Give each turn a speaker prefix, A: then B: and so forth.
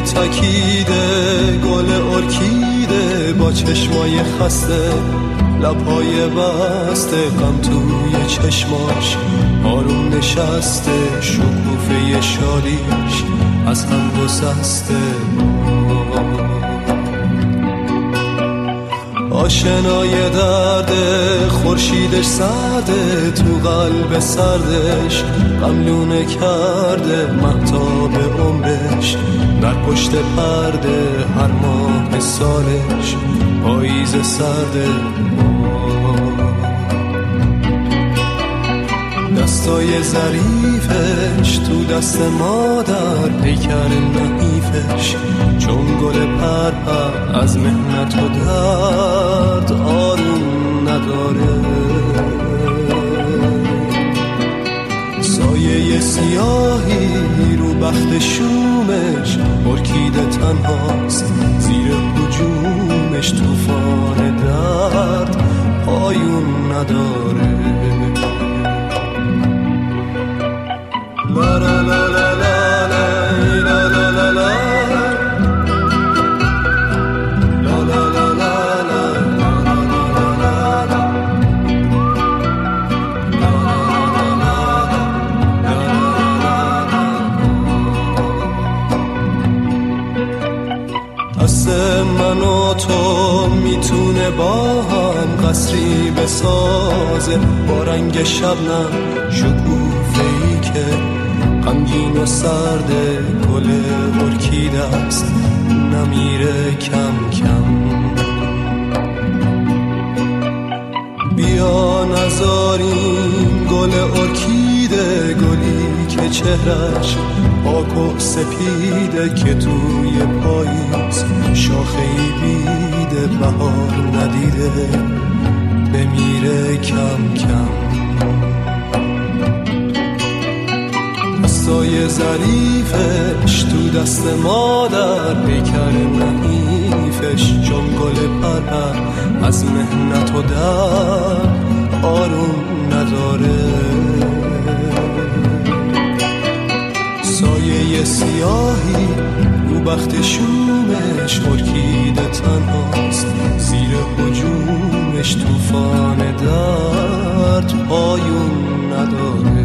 A: تکیده گل ارکیده با چشمای خسته لبهای بسته غم توی چشماش آروم نشسته شکوفه شالیش از هم گسسته آشنای درده خورشیدش سرده تو قلب سردش غملونه کرده مهتاب عمرش در پشت پرده هر ماه سالش پاییز سرده دستای ظریفش تو دست مادر پیکر نحیفش چون گل پرپر از محنت و درد آروم نداره سایه سیاهی رو بخت شومش ارکیده تنهاست زیر هجومش طوفان درد پایون نداره لا لا لا لا لا لا لا لا لا من و تو میتونه با هم قصری بسازه با رنگ شبنم شکوفه‌ای که غمگین و سرده گل ارکیده است نمیره کم کم بیا نذاریم گل ارکیده گلی که چهرش پاک و سپیده که توی پاییز شاخه‌ای بیده بهار ندیده بمیره کم کم دستای ظریفش تو دست مادر پیکر نحیفش چون گل پرپر از محنت و درد آروم نداره سایه سیاهی رو بخت شومش ارکیده تنهاست زیر هجومش طوفان درد پایون نداره